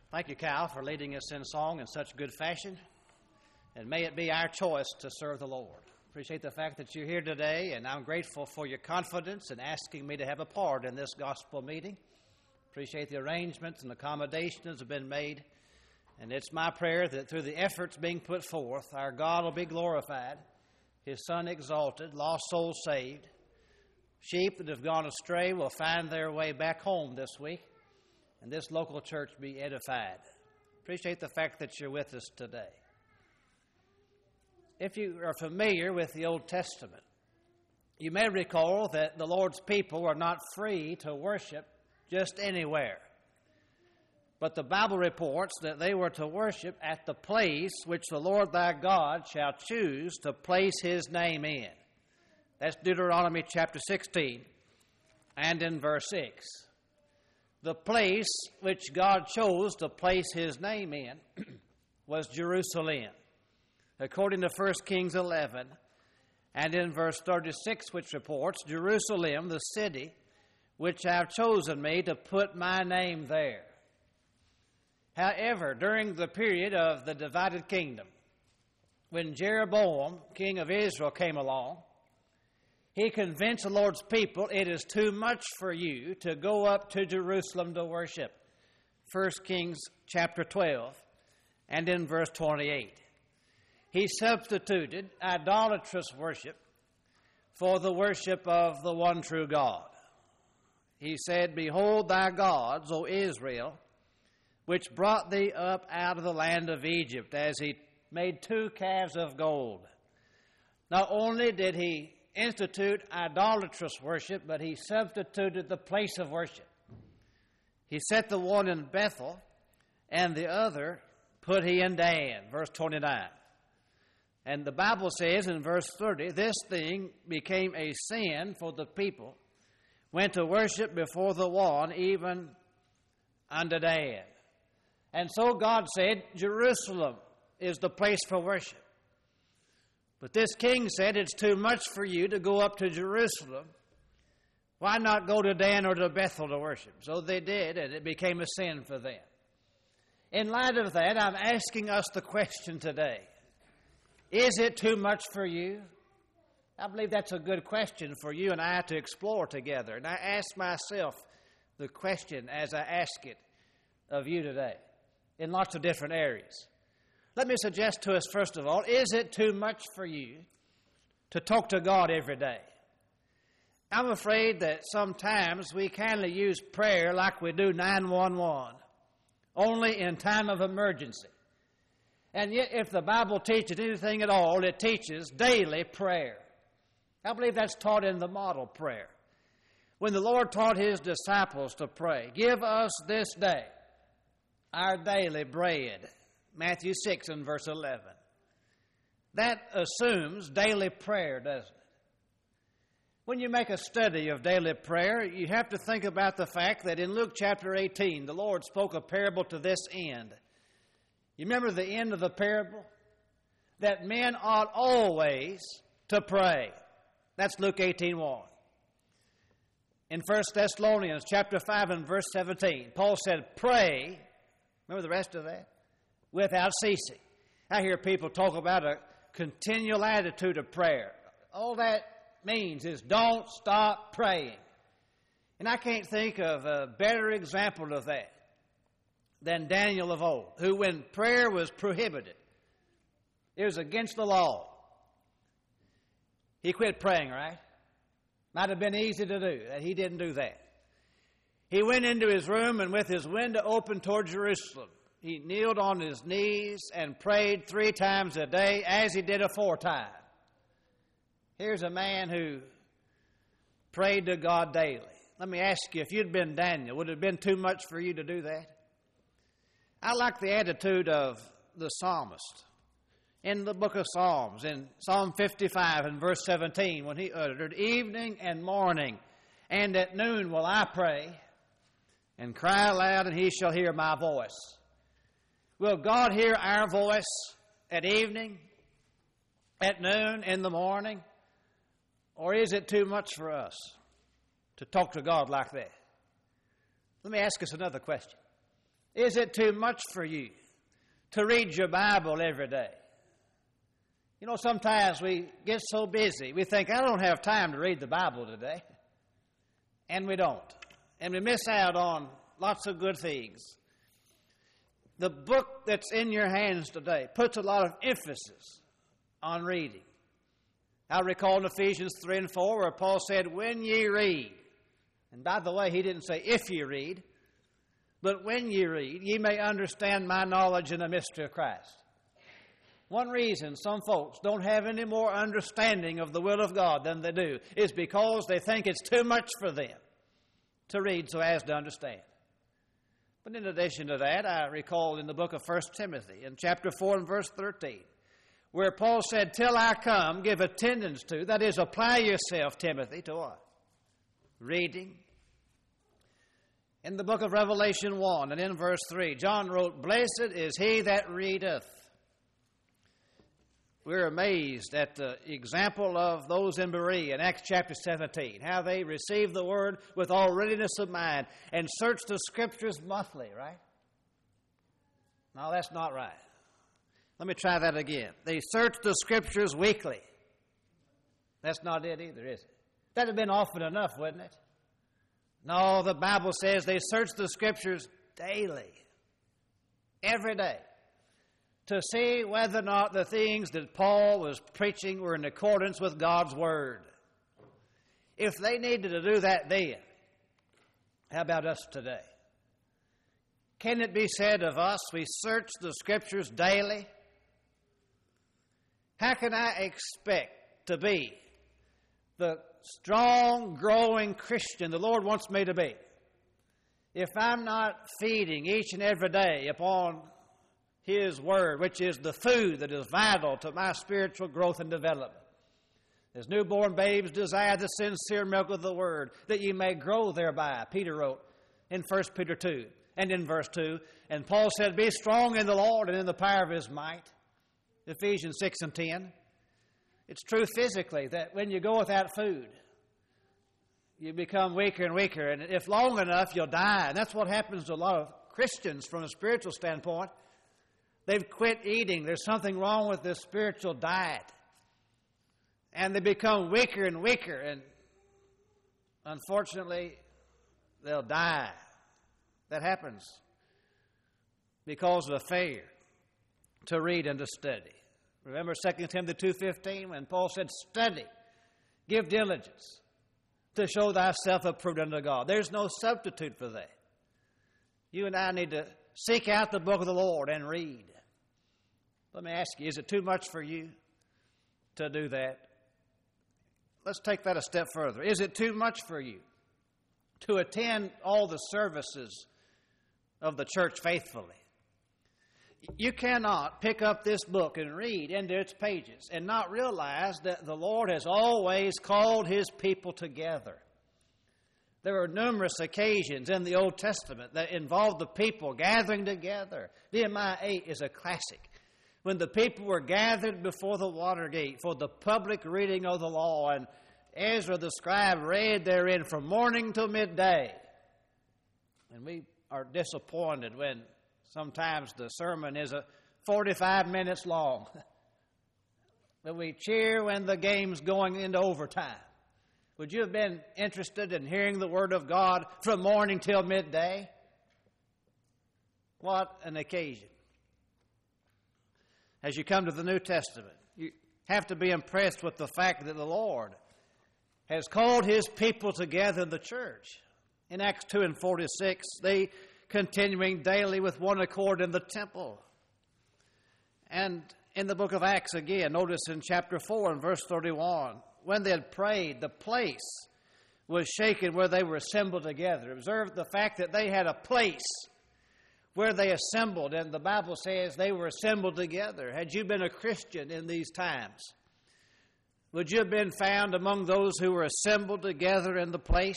Thank you, Cal, for leading us in song in such good fashion. And may it be our choice to serve the Lord. Appreciate the fact that you're here today, and I'm grateful for your confidence in asking me to have a part in this gospel meeting. Appreciate the arrangements and accommodations that have been made. And it's my prayer that through the efforts being put forth, our God will be glorified, His Son exalted, lost souls saved. Sheep that have gone astray will find their way back home this week, and this local church be edified. Appreciate the fact that you're with us today. If you are familiar with the Old Testament, you may recall that the Lord's people were not free to worship just anywhere. But the Bible reports that they were to worship at the place which the Lord thy God shall choose to place His name in. That's Deuteronomy chapter 16 and in verse 6. The place which God chose to place His name in was Jerusalem. According to 1 Kings 11, and in verse 36, which reports, Jerusalem, the city, which I have chosen me to put my name there. However, during the period of the divided kingdom, when Jeroboam, king of Israel, came along, he convinced the Lord's people, it is too much for you to go up to Jerusalem to worship. 1 Kings chapter 12, and in verse 28. He substituted idolatrous worship for the worship of the one true God. He said, Behold thy gods, O Israel, which brought thee up out of the land of Egypt, as he made 2 calves of gold. Not only did he institute idolatrous worship, but he substituted the place of worship. He set the one in Bethel, and the other put he in Dan, verse 29. And the Bible says in verse 30, this thing became a sin for the people, went to worship before the one, even unto Dan. And so God said, Jerusalem is the place for worship. But this king said, it's too much for you to go up to Jerusalem. Why not go to Dan or to Bethel to worship? So they did, and it became a sin for them. In light of that, I'm asking us the question today. Is it too much for you? I believe that's a good question for you and I to explore together. And I ask myself the question as I ask it of you today in lots of different areas. Let me suggest to us, first of all, is it too much for you to talk to God every day? I'm afraid that sometimes we kind of use prayer like we do 911, only in time of emergency. And yet, if the Bible teaches anything at all, it teaches daily prayer. I believe that's taught in the model prayer. When the Lord taught His disciples to pray, give us this day our daily bread, Matthew 6 and verse 11. That assumes daily prayer, doesn't it? When you make a study of daily prayer, you have to think about the fact that in Luke chapter 18, the Lord spoke a parable to this end. You remember the end of the parable? That men ought always to pray. That's Luke 18:1. In 1 Thessalonians chapter 5 and verse 17, Paul said, pray, remember the rest of that? Without ceasing. I hear people talk about a continual attitude of prayer. All that means is don't stop praying. And I can't think of a better example of that than Daniel of old, who when prayer was prohibited, it was against the law, he quit praying, right? Might have been easy to do. He didn't do that. He went into his room and with his window open toward Jerusalem, he kneeled on his knees and prayed 3 times a day as he did aforetime. Here's a man who prayed to God daily. Let me ask you, if you'd been Daniel, would it have been too much for you to do that? I like the attitude of the psalmist in the book of Psalms, in Psalm 55 and verse 17, when he uttered, evening and morning, and at noon will I pray, and cry aloud, and He shall hear my voice. Will God hear our voice at evening, at noon, in the morning? Or is it too much for us to talk to God like that? Let me ask us another question. Is it too much for you to read your Bible every day? You know, sometimes we get so busy, we think, I don't have time to read the Bible today. And we don't. And we miss out on lots of good things. The book that's in your hands today puts a lot of emphasis on reading. I recall in Ephesians 3 and 4 where Paul said, when ye read, and by the way, he didn't say if ye read, but when ye read, ye may understand my knowledge in the mystery of Christ. One reason some folks don't have any more understanding of the will of God than they do is because they think it's too much for them to read so as to understand. But in addition to that, I recall in the book of 1 Timothy, in chapter 4 and verse 13, where Paul said, till I come, give attendance to, that is, apply yourself, Timothy, to what? Reading. In the book of Revelation 1 and in verse 3, John wrote, blessed is he that readeth. We're amazed at the example of those in Berea in Acts chapter 17, how they received the word with all readiness of mind and searched the Scriptures monthly, right? No, that's not right. Let me try that again. They searched the Scriptures weekly. That's not it either, is it? That would have been often enough, wouldn't it? No, the Bible says they searched the Scriptures daily, every day, to see whether or not the things that Paul was preaching were in accordance with God's Word. If they needed to do that then, how about us today? Can it be said of us, we search the Scriptures daily? How can I expect to be the strong, growing Christian the Lord wants me to be if I'm not feeding each and every day upon His Word, which is the food that is vital to my spiritual growth and development? As newborn babes desire the sincere milk of the Word, that ye may grow thereby, Peter wrote in 1 Peter 2 and in verse 2. And Paul said, be strong in the Lord and in the power of His might, Ephesians 6 and 10. It's true physically that when you go without food, you become weaker and weaker, and if long enough, you'll die. And that's what happens to a lot of Christians from a spiritual standpoint. They've quit eating. There's something wrong with their spiritual diet. And they become weaker and weaker, and unfortunately, they'll die. That happens because of a failure to read and to study. Remember 2 Timothy 2:15 when Paul said, study, give diligence to show thyself approved unto God. There's no substitute for that. You and I need to seek out the book of the Lord and read. Let me ask you, is it too much for you to do that? Let's take that a step further. Is it too much for you to attend all the services of the church faithfully? You cannot pick up this book and read into its pages and not realize that the Lord has always called His people together. There are numerous occasions in the Old Testament that involve the people gathering together. Nehemiah 8 is a classic. When the people were gathered before the water gate for the public reading of the law, and Ezra the scribe read therein from morning till midday. And we are disappointed when sometimes the sermon is 45 minutes long. But we cheer when the game's going into overtime. Would you have been interested in hearing the Word of God from morning till midday? What an occasion. As you come to the New Testament, you have to be impressed with the fact that the Lord has called His people together in the church. In Acts 2 and 46, they continuing daily with one accord in the temple. And in the book of Acts again, notice in chapter 4 and verse 31, when they had prayed, the place was shaken where they were assembled together. Observe the fact that they had a place where they assembled, and the Bible says they were assembled together. Had you been a Christian in these times, would you have been found among those who were assembled together in the place?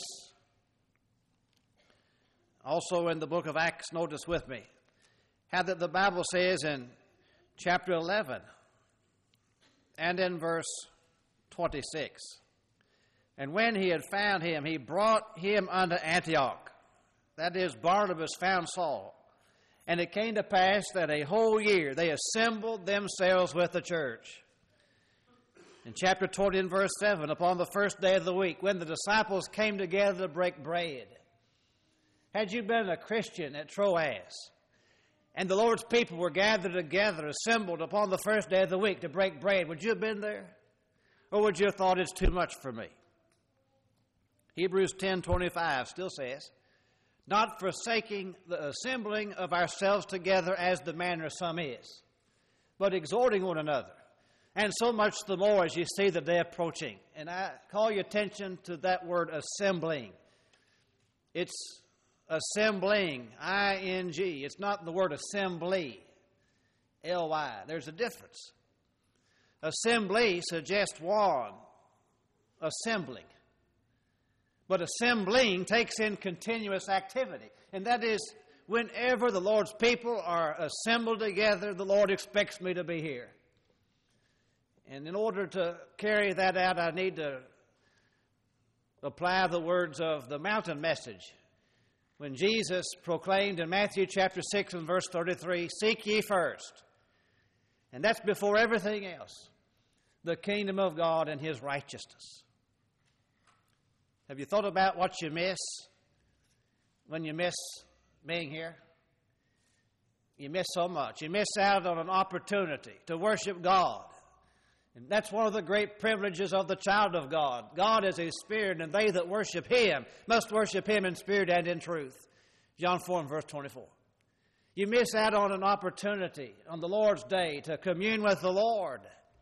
Also in the book of Acts, notice with me how that the Bible says in chapter 11 and in verse 26, and when he had found him, he brought him unto Antioch. That is, Barnabas found Saul, And it came to pass that a whole year they assembled themselves with the church. In chapter 20 and verse 7, upon the first day of the week, when the disciples came together to break bread. Had you been a Christian at Troas, and the Lord's people were gathered together, assembled upon the first day of the week to break bread, would you have been there? Or would you have thought it's too much for me? Hebrews 10:25 still says, not forsaking the assembling of ourselves together as the manner of some is, but exhorting one another. And so much the more as you see the day approaching. And I call your attention to that word assembling. It's assembling, I-N-G. It's not the word assembly, L-Y. There's a difference. Assembly suggests one, assembling. But assembling takes in continuous activity. And that is, whenever the Lord's people are assembled together, the Lord expects me to be here. And in order to carry that out, I need to apply the words of the mountain message. When Jesus proclaimed in Matthew chapter 6 and verse 33, seek ye first. And that's before everything else, the kingdom of God and His righteousness. Have you thought about what you miss when you miss being here? You miss so much. You miss out on an opportunity to worship God. And that's one of the great privileges of the child of God. God is a spirit, and they that worship Him must worship Him in spirit and in truth. John 4 and verse 24. You miss out on an opportunity on the Lord's day to commune with the Lord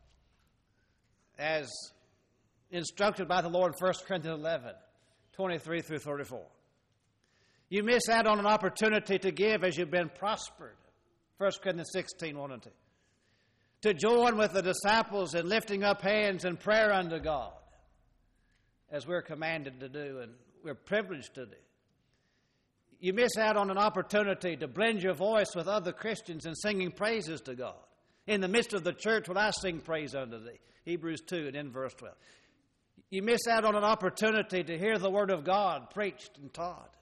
as instructed by the Lord in 1 Corinthians 11, 23 through 34. You miss out on an opportunity to give as you've been prospered. 1 Corinthians 16, 1 and 2. To join with the disciples in lifting up hands in prayer unto God, as we're commanded to do and we're privileged to do. You miss out on an opportunity to blend your voice with other Christians in singing praises to God. In the midst of the church will I sing praise unto thee. Hebrews 2 and in verse 12. You miss out on an opportunity to hear the Word of God preached and taught.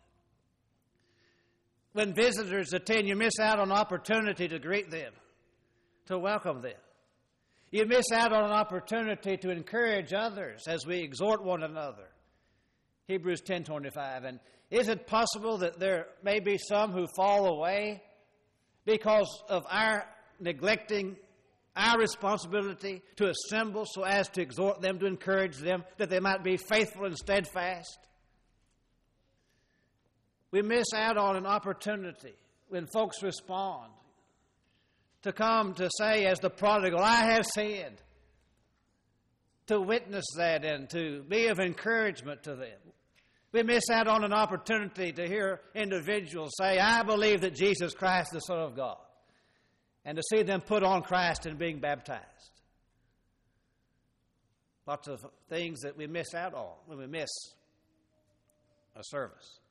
When visitors attend, you miss out on an opportunity to greet them, to welcome them. You miss out on an opportunity to encourage others as we exhort one another. Hebrews 10:25. And is it possible that there may be some who fall away because of our neglecting our responsibility to assemble so as to exhort them, to encourage them, that they might be faithful and steadfast? We miss out on an opportunity when folks respond to come to say, as the prodigal, I have sinned, to witness that and to be of encouragement to them. We miss out on an opportunity to hear individuals say, I believe that Jesus Christ is the Son of God, and to see them put on Christ and being baptized. Lots of things that we miss out on when we miss a service.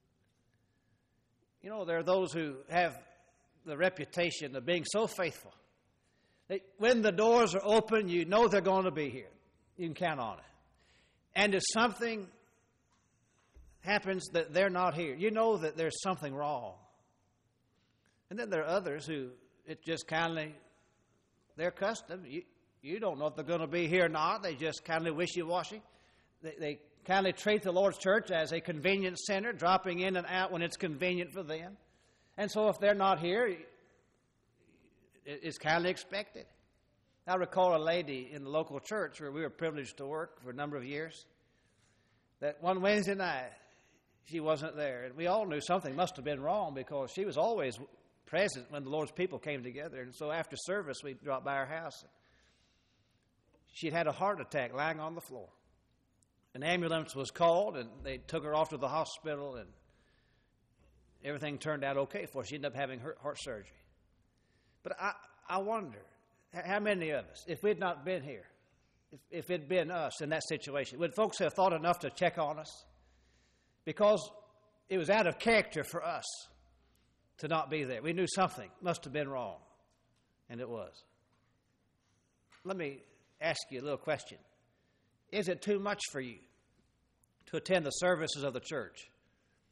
You know, there are those who have the reputation of being so faithful that when the doors are open, you know they're going to be here. You can count on it. And if something happens that they're not here, you know that there's something wrong. And then there are others who it just kindly, their custom, you don't know if they're going to be here or not. They just kindly wishy-washy. They kindly treat the Lord's church as a convenience center, dropping in and out when it's convenient for them. And so if they're not here, it's kindly expected. I recall a lady in the local church where we were privileged to work for a number of years, that one Wednesday night, she wasn't there. And we all knew something must have been wrong because she was always present when the Lord's people came together. And so after service, we dropped by her house. She'd had a heart attack lying on the floor. An ambulance was called, and they took her off to the hospital, and everything turned out okay for her. She ended up having heart surgery. But I wonder, how many of us, if we'd not been here, if it'd been us in that situation, would folks have thought enough to check on us? Because it was out of character for us to not be there. We knew something must have been wrong, and it was. Let me ask you a little question. Is it too much for you to attend the services of the church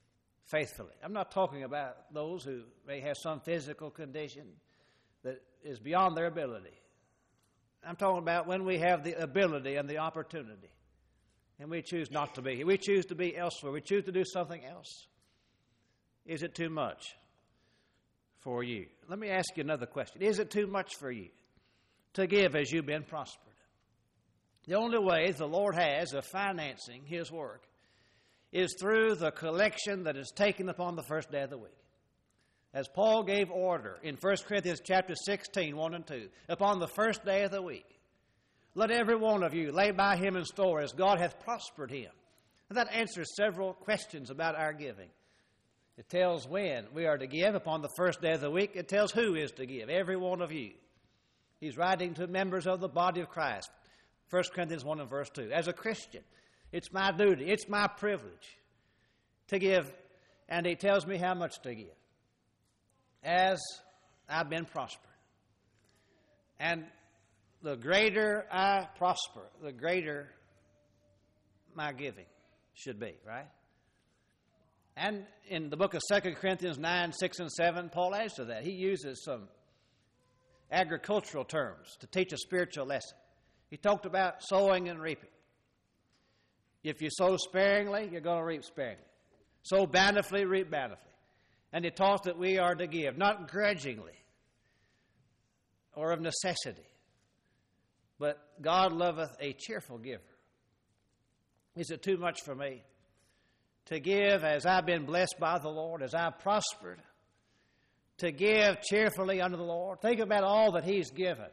faithfully. I'm not talking about those who may have some physical condition that is beyond their ability. I'm talking about when we have the ability and the opportunity, and we choose not to be here. We choose to be elsewhere. We choose to do something else. Is it too much for you? Let me ask you another question. Is it too much for you to give as you've been prospered? The only way the Lord has of financing His work is through the collection that is taken upon the first day of the week. As Paul gave order in 1 Corinthians chapter 16, 1 and 2, upon the first day of the week, let every one of you lay by him in store as God hath prospered him. And that answers several questions about our giving. It tells when we are to give upon the first day of the week. It tells who is to give, every one of you. He's writing to members of the body of Christ. 1 Corinthians 1 and verse 2. As a Christian, it's my duty, it's my privilege to give, and he tells me how much to give as I've been prospered. And the greater I prosper, the greater my giving should be, right? And in the book of 2 Corinthians 9, 6, and 7, Paul adds to that. He uses some agricultural terms to teach a spiritual lesson. He talked about sowing and reaping. If you sow sparingly, you're going to reap sparingly. Sow bountifully, reap bountifully. And he taught that we are to give, not grudgingly or of necessity, but God loveth a cheerful giver. Is it too much for me to give as I've been blessed by the Lord, as I've prospered, to give cheerfully unto the Lord? Think about all that He's given.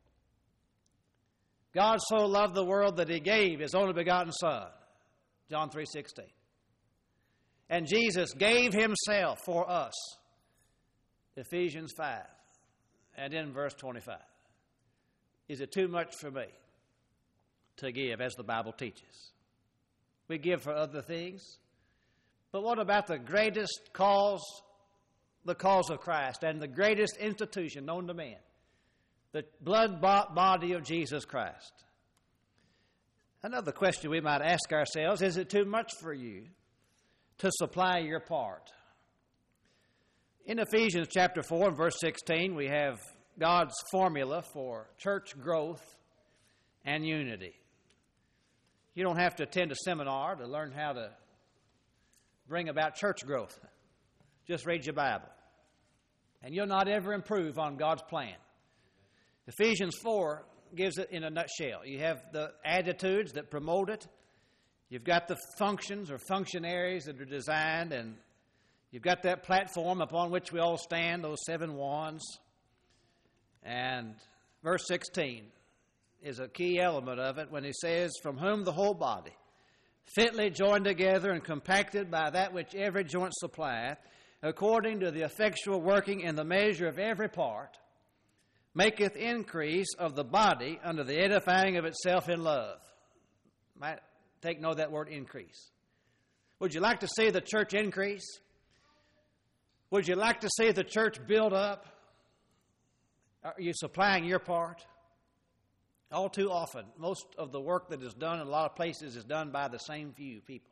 God so loved the world that He gave His only begotten Son, John 3:16. And Jesus gave Himself for us, Ephesians 5, and in verse 25. Is it too much for me to give as the Bible teaches? We give for other things, but what about the greatest cause, the cause of Christ, and the greatest institution known to man, the blood-bought body of Jesus Christ? Another question we might ask ourselves, is it too much for you to supply your part? In Ephesians chapter 4 and verse 16, we have God's formula for church growth and unity. You don't have to attend a seminar to learn how to bring about church growth. Just read your Bible, and you'll not ever improve on God's plan. Ephesians 4 gives it in a nutshell. You have the attitudes that promote it. You've got the functions or functionaries that are designed, and you've got that platform upon which we all stand, those 7 wands. And verse 16 is a key element of it when he says, from whom the whole body, fitly joined together and compacted by that which every joint supplieth, according to the effectual working in the measure of every part, maketh increase of the body unto the edifying of itself in love. Might take note of that word increase. Would you like to see the church increase? Would you like to see the church build up? Are you supplying your part? All too often, most of the work that is done in a lot of places is done by the same few people.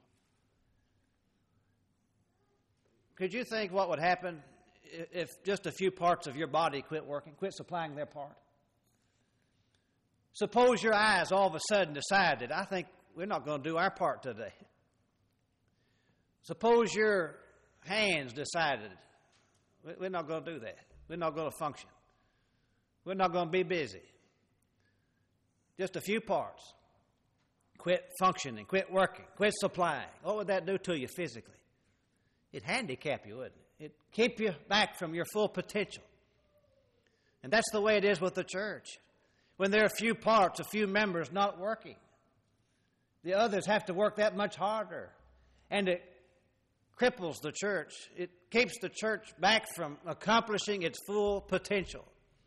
Could you think what would happen if just a few parts of your body quit working, quit supplying their part? Suppose your eyes all of a sudden decided, I think we're not going to do our part today. Suppose your hands decided, we're not going to do that. We're not going to function. We're not going to be busy. Just a few parts. Quit functioning, quit working, quit supplying. What would that do to you physically? It'd handicap you, wouldn't it? It'd keep you back from your full potential. And that's the way it is with the church. When there are a few parts, a few members not working, the others have to work that much harder. And it cripples the church. It keeps the church back from accomplishing its full potential.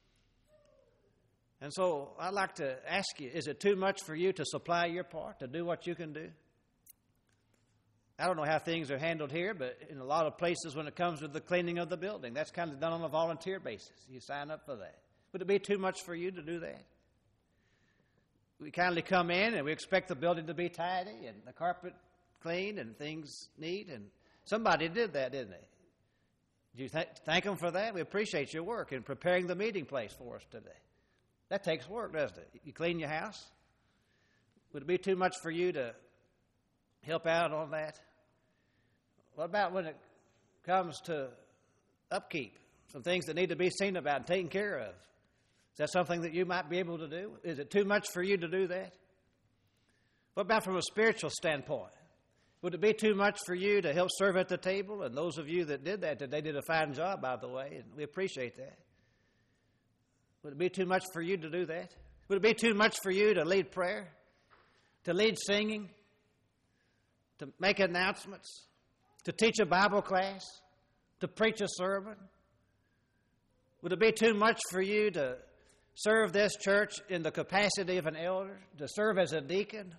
And so I'd like to ask you, is it too much for you to supply your part, to do what you can do? I don't know how things are handled here, but in a lot of places when it comes to the cleaning of the building, that's kind of done on a volunteer basis. You sign up for that. Would it be too much for you to do that? We kindly come in and we expect the building to be tidy and the carpet clean and things neat, and Somebody did that, didn't they? Did you thank them for that? We appreciate your work in preparing the meeting place for us today. That takes work, doesn't it? You clean your house? Would it be too much for you to help out on that? What about when it comes to upkeep? Some things that need to be seen about and taken care of. Is that something that you might be able to do? Is it too much for you to do that? What about from a spiritual standpoint? Would it be too much for you to help serve at the table? And those of you that did that today did a fine job, by the way, and we appreciate that. Would it be too much for you to do that? Would it be too much for you to lead prayer, to lead singing, to make announcements, to teach a Bible class, to preach a sermon? Would it be too much for you to serve this church in the capacity of an elder, to serve as a deacon?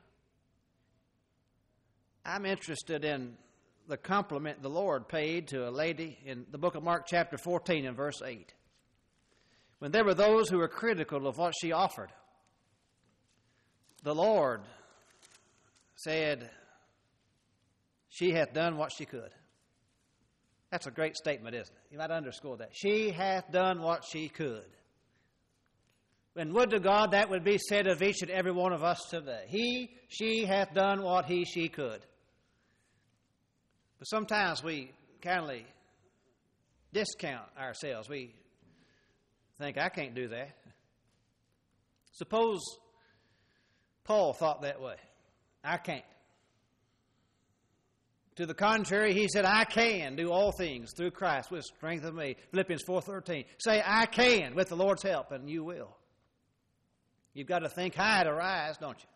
I'm interested in the compliment the Lord paid to a lady in the book of Mark chapter 14 and verse 8. When there were those who were critical of what she offered, the Lord said, "She hath done what she could." That's a great statement, isn't it? You might underscore that. She hath done what she could. And would to God that would be said of each and every one of us today. She hath done what she could. But sometimes we kind of discount ourselves. We think, I can't do that. Suppose Paul thought that way. I can't. To the contrary, he said, I can do all things through Christ which strengtheneth me. Philippians 4:13. Say, I can with the Lord's help, and you will. You've got to think high to rise, don't you?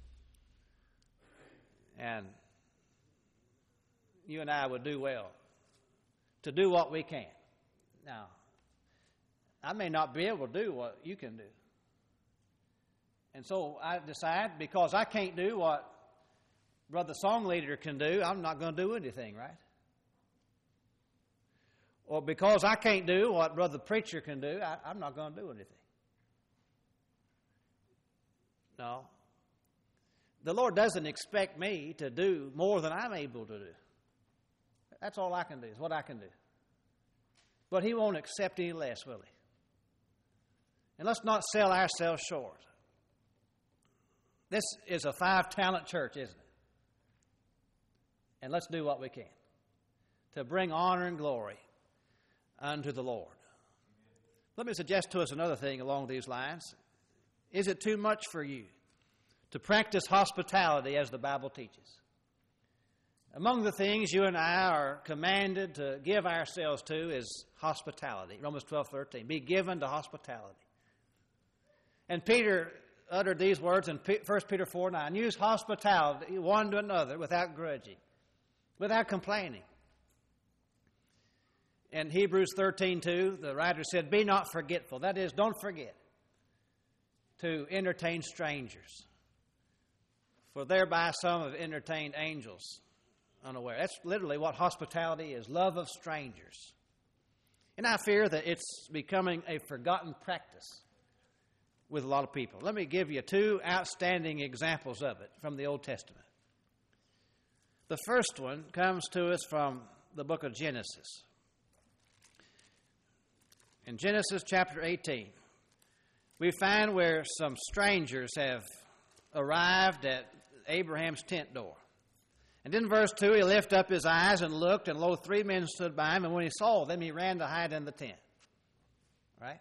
And you and I would do well to do what we can. Now, I may not be able to do what you can do. And so I decide, because I can't do what Brother Song Leader can do, I'm not going to do anything, right? Or because I can't do what Brother Preacher can do, I'm not going to do anything. No. The Lord doesn't expect me to do more than I'm able to do. That's all I can do, is what I can do. But He won't accept any less, will He? And let's not sell ourselves short. This is a 5-talent church, isn't it? And let's do what we can to bring honor and glory unto the Lord. Let me suggest to us another thing along these lines. Is it too much for you to practice hospitality as the Bible teaches? Among the things you and I are commanded to give ourselves to is hospitality. Romans 12:13. Be given to hospitality. And Peter uttered these words in 1 Peter 4:9. Use hospitality one to another without grudging, without complaining. In Hebrews 13:2, the writer said, be not forgetful. That is, don't forget to entertain strangers, for thereby some have entertained angels unaware. That's literally what hospitality is, love of strangers. And I fear that it's becoming a forgotten practice with a lot of people. Let me give you 2 outstanding examples of it from the Old Testament. The first one comes to us from the book of Genesis. In Genesis chapter 18, we find where some strangers have arrived at Abraham's tent door. And in verse 2, he lifted up his eyes and looked, and lo, 3 men stood by him, and when he saw them, he ran to hide in the tent. Right?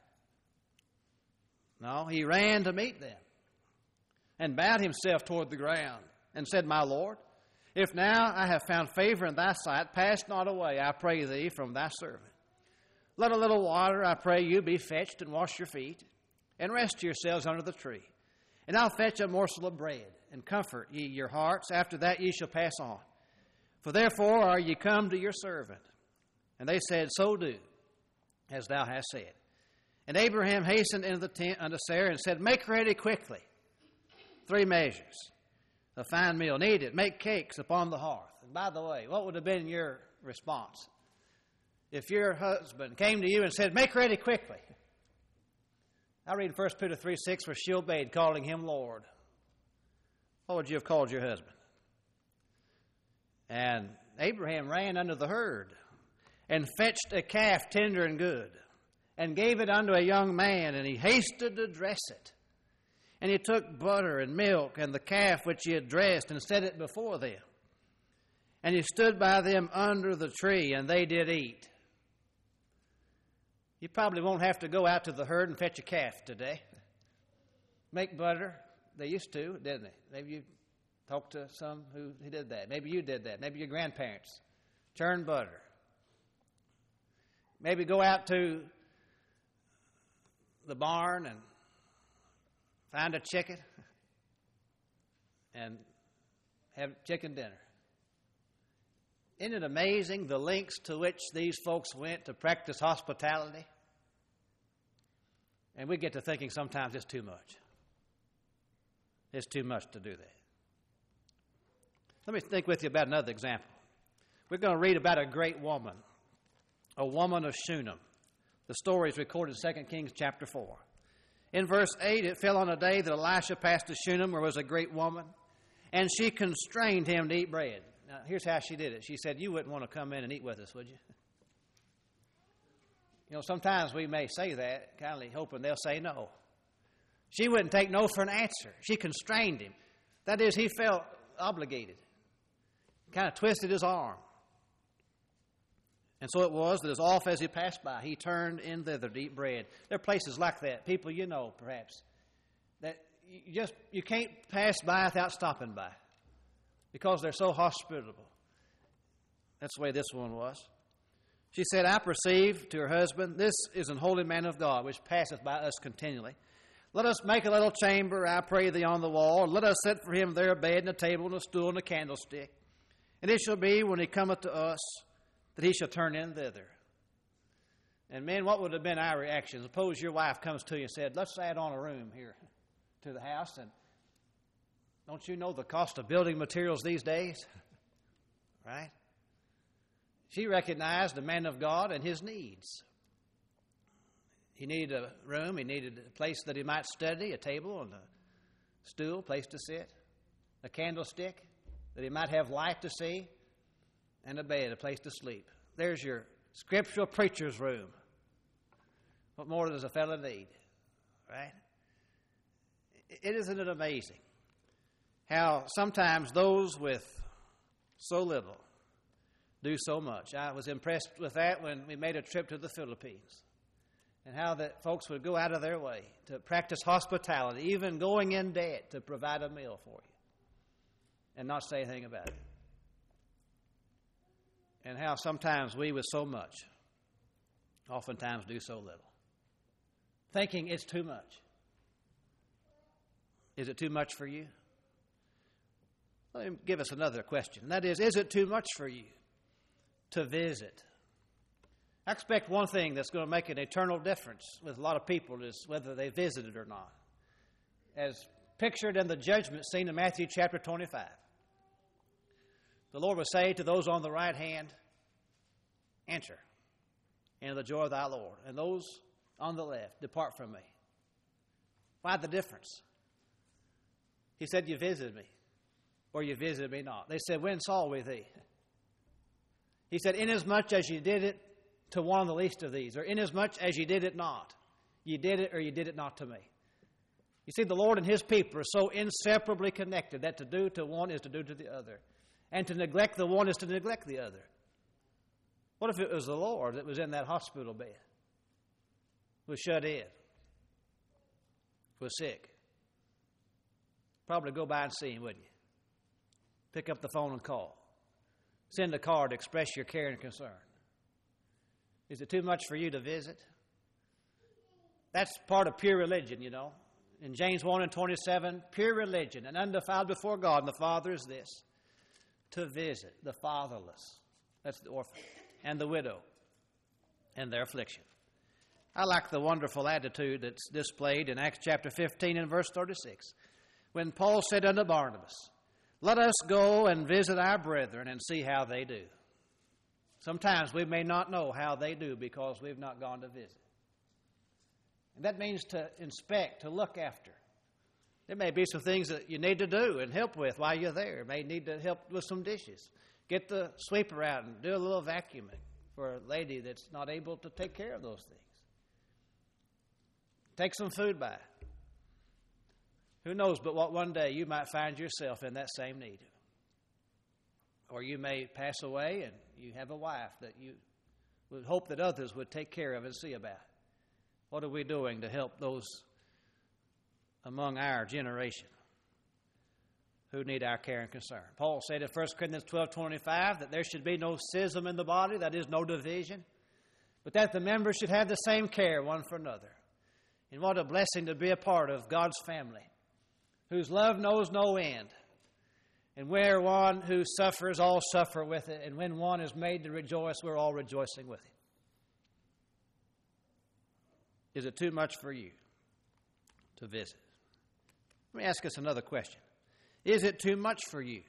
No, he ran to meet them and bowed himself toward the ground and said, my Lord, if now I have found favor in thy sight, pass not away, I pray thee, from thy servant. Let a little water, I pray you, be fetched, and wash your feet, and rest yourselves under the tree. And I'll fetch a morsel of bread, and comfort ye your hearts. After that ye shall pass on. For therefore are ye come to your servant. And they said, so do, as thou hast said. And Abraham hastened into the tent unto Sarah, and said, make ready quickly 3 measures of fine meal. Knead it, make cakes upon the hearth. And by the way, what would have been your response if your husband came to you and said, make ready quickly? I read 1 Peter 3:6, where she obeyed, calling him Lord. What would you have called your husband? And Abraham ran unto the herd and fetched a calf tender and good and gave it unto a young man, and he hasted to dress it. And he took butter and milk and the calf which he had dressed and set it before them. And he stood by them under the tree, and they did eat. You probably won't have to go out to the herd and fetch a calf today. Make butter. They used to, didn't they? Maybe you talked to some who did that. Maybe you did that. Maybe your grandparents churned butter. Maybe go out to the barn and find a chicken and have chicken dinner. Isn't it amazing the lengths to which these folks went to practice hospitality? And we get to thinking sometimes it's too much. It's too much to do that. Let me think with you about another example. We're going to read about a great woman, a woman of Shunem. The story is recorded in 2 Kings chapter 4. In verse 8, it fell on a day that Elisha passed to Shunem, where was a great woman, and she constrained him to eat bread. Now, here's how she did it. She said, you wouldn't want to come in and eat with us, would you? You know, sometimes we may say that, kindly hoping they'll say no. She wouldn't take no for an answer. She constrained him. That is, he felt obligated. Kind of twisted his arm. And so it was that as oft as he passed by, he turned in thither to eat bread. There are places like that, people you know perhaps, that you can't pass by without stopping by because they're so hospitable. That's the way this one was. She said, I perceive to her husband, this is an holy man of God, which passeth by us continually. Let us make a little chamber, I pray thee, on the wall, and let us set for him there a bed and a table and a stool and a candlestick. And it shall be, when he cometh to us, that he shall turn in thither. And men, what would have been our reaction? Suppose your wife comes to you and said, let's add on a room here to the house. And don't you know the cost of building materials these days? Right? She recognized the man of God and his needs. He needed a room. He needed a place that he might study, a table and a stool, a place to sit, a candlestick that he might have light to see, and a bed, a place to sleep. There's your scriptural preacher's room. What more does a fellow need? Right? Isn't it amazing how sometimes those with so little do so much? I was impressed with that when we made a trip to the Philippines, and how that folks would go out of their way to practice hospitality, even going in debt to provide a meal for you, and not say anything about it. And how sometimes we with so much oftentimes do so little, thinking it's too much. Is it too much for you? Let me give us another question. That is it too much for you to visit? I expect one thing that's going to make an eternal difference with a lot of people is whether they visited or not. As pictured in the judgment scene in Matthew chapter 25. The Lord will say to those on the right hand, enter into the joy of thy Lord. And those on the left, depart from me. Why the difference? He said, you visited me, or you visited me not. They said, when saw we thee? He said, inasmuch as you did it to one of the least of these, or inasmuch as you did it not. You did it or you did it not to me. You see, the Lord and his people are so inseparably connected that to do to one is to do to the other. And to neglect the one is to neglect the other. What if it was the Lord that was in that hospital bed, was shut in, was sick? Probably go by and see him, wouldn't you? Pick up the phone and call. Send a card to express your care and concern. Is it too much for you to visit? That's part of pure religion, you know. In James 1:27, pure religion and undefiled before God and the Father is this: to visit the fatherless, that's the orphan, and the widow, and their affliction. I like the wonderful attitude that's displayed in Acts chapter 15 and verse 36, when Paul said unto Barnabas, let us go and visit our brethren and see how they do. Sometimes we may not know how they do because we've not gone to visit. And that means to inspect, to look after. There may be some things that you need to do and help with while you're there. You may need to help with some dishes. Get the sweeper out and do a little vacuuming for a lady that's not able to take care of those things. Take some food by. Who knows but what one day you might find yourself in that same need. Or you may pass away and you have a wife that you would hope that others would take care of and see about. What are we doing to help those among our generation who need our care and concern? Paul said in 1 Corinthians 12:25 that there should be no schism in the body, that is, no division, but that the members should have the same care one for another. And what a blessing to be a part of God's family, whose love knows no end. And where one who suffers, all suffer with it. And when one is made to rejoice, we're all rejoicing with him. Is it too much for you to visit? Let me ask us another question. Is it too much for you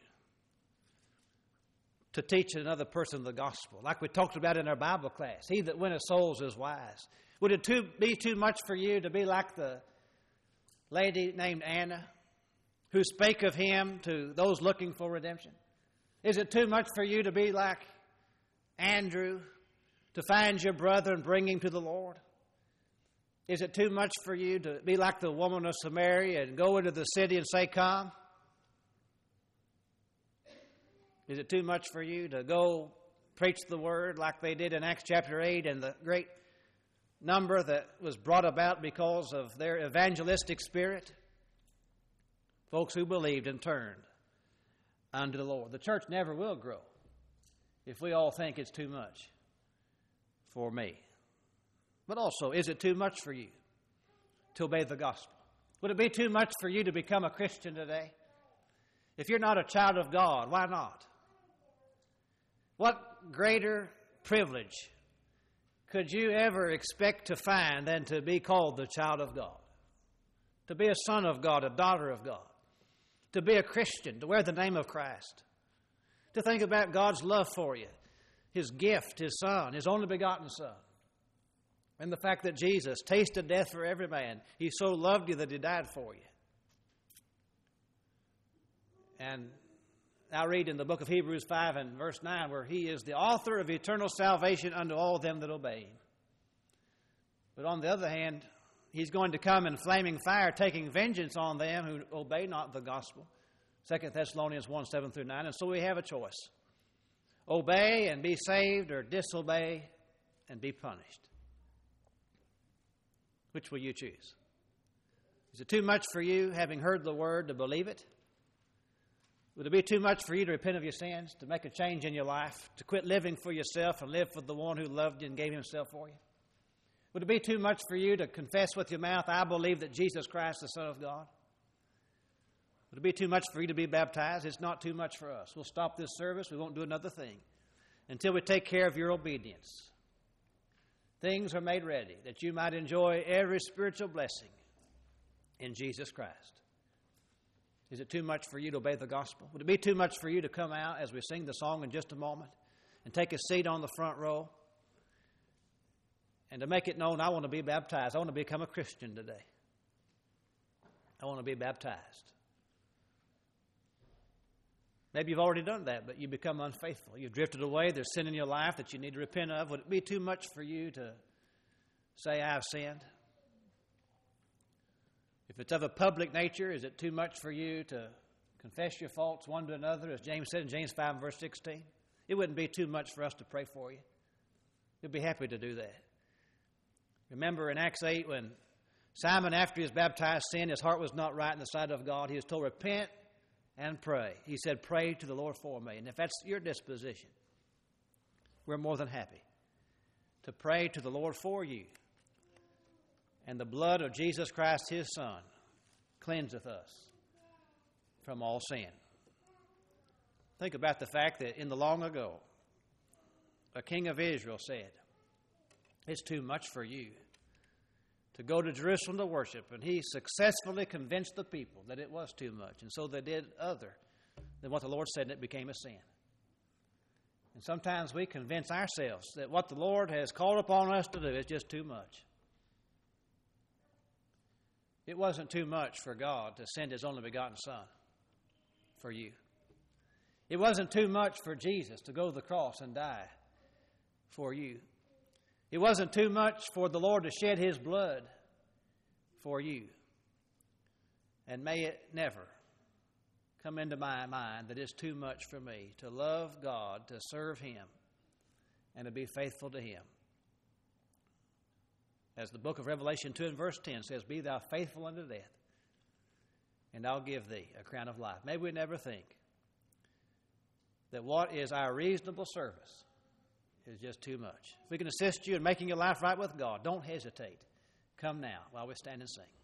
to teach another person the gospel? Like we talked about in our Bible class, he that winneth souls is wise. Would it be too much for you to be like the lady named Anna, who spake of him to those looking for redemption? Is it too much for you to be like Andrew, to find your brother and bring him to the Lord? Is it too much for you to be like the woman of Samaria and go into the city and say, come? Is it too much for you to go preach the word like they did in Acts chapter 8 and the great number that was brought about because of their evangelistic spirit? Folks who believed and turned unto the Lord. The church never will grow if we all think it's too much for me. But also, is it too much for you to obey the gospel? Would it be too much for you to become a Christian today? If you're not a child of God, why not? What greater privilege could you ever expect to find than to be called the child of God? To be a son of God, a daughter of God. To be a Christian, to wear the name of Christ. To think about God's love for you, His gift, His Son, His only begotten Son. And the fact that Jesus tasted death for every man. He so loved you that He died for you. And I read in the book of Hebrews 5 and verse 9 where He is the author of eternal salvation unto all them that obey Him. But on the other hand, He's going to come in flaming fire, taking vengeance on them who obey not the gospel. 2 Thessalonians 1, 7 through 9. And so we have a choice. Obey and be saved, or disobey and be punished. Which will you choose? Is it too much for you, having heard the word, to believe it? Would it be too much for you to repent of your sins, to make a change in your life, to quit living for yourself and live for the one who loved you and gave Himself for you? Would it be too much for you to confess with your mouth, I believe that Jesus Christ is the Son of God? Would it be too much for you to be baptized? It's not too much for us. We'll stop this service. We won't do another thing until we take care of your obedience. Things are made ready that you might enjoy every spiritual blessing in Jesus Christ. Is it too much for you to obey the gospel? Would it be too much for you to come out as we sing the song in just a moment and take a seat on the front row and to make it known, I want to be baptized. I want to become a Christian today. I want to be baptized. Maybe you've already done that, but you become unfaithful. You've drifted away. There's sin in your life that you need to repent of. Would it be too much for you to say, I have sinned? If it's of a public nature, is it too much for you to confess your faults one to another, as James said in James 5, verse 16? It wouldn't be too much for us to pray for you. We'd be happy to do that. Remember in Acts 8 when Simon, after he was baptized, sinned, his heart was not right in the sight of God. He was told, repent and pray. He said, pray to the Lord for me. And if that's your disposition, we're more than happy to pray to the Lord for you. And the blood of Jesus Christ, His Son, cleanseth us from all sin. Think about the fact that in the long ago, a king of Israel said, it's too much for you to go to Jerusalem to worship. And he successfully convinced the people that it was too much. And so they did other than what the Lord said, and it became a sin. And sometimes we convince ourselves that what the Lord has called upon us to do is just too much. It wasn't too much for God to send His only begotten Son for you. It wasn't too much for Jesus to go to the cross and die for you. It wasn't too much for the Lord to shed His blood for you. And may it never come into my mind that it's too much for me to love God, to serve Him, and to be faithful to Him. As the book of Revelation 2 and verse 10 says, "Be thou faithful unto death, and I'll give thee a crown of life." May we never think that what is our reasonable service is just too much. If we can assist you in making your life right with God, don't hesitate. Come now while we stand and sing.